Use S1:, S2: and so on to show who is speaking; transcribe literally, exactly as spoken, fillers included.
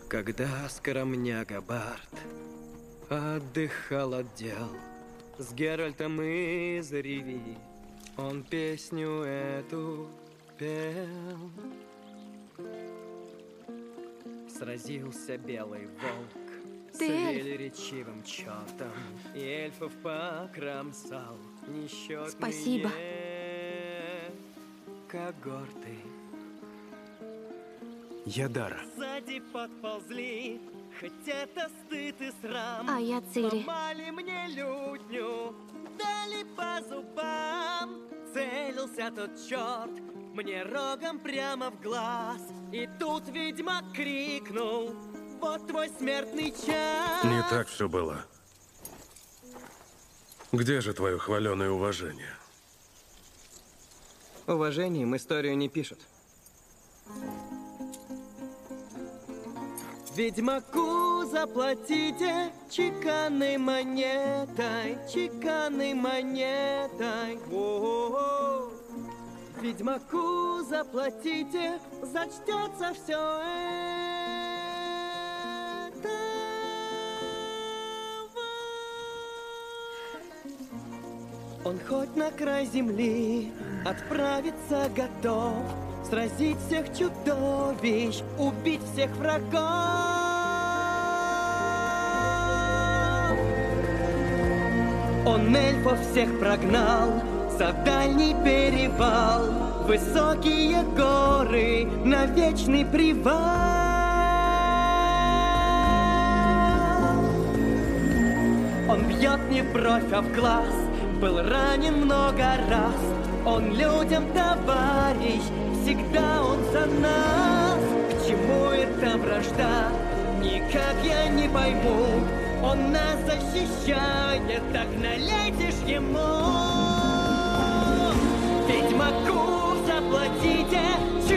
S1: Когда скромняга Барт отдыхал от дел с Геральтом из Ривии, он песню эту пел. Сразился белый волк с велеречивым чертом, и эльфов покромсал несчетные
S2: Спасибо.
S1: когорты.
S3: Ядара.
S1: Сзади подползли, хоть это стыд и срам.
S2: А я Цири.
S1: Сломали мне лютню, дали по зубам. Целился тот черт мне рогом прямо в глаз. И тут ведьмак крикнул: вот твой смертный час.
S3: Не так все было. Где же твое хваленое уважение?
S1: Уважением историю не пишут. Ведьмаку заплатите чеканной монетой, чеканной монетой. О-о-о. Ведьмаку заплатите, зачтется все это. Он хоть на край земли отправиться готов, сразить всех чудовищ, убить всех врагов. Он эльфов всех прогнал за дальний перевал, высокие горы на вечный привал. Он бьет не в бровь, а в глаз, был ранен много раз. Он людям товарищ, всегда он за нас. К чему эта вражда, никак я не пойму. Он нас защищает, так налейте ж ему. Ведьмаку заплатите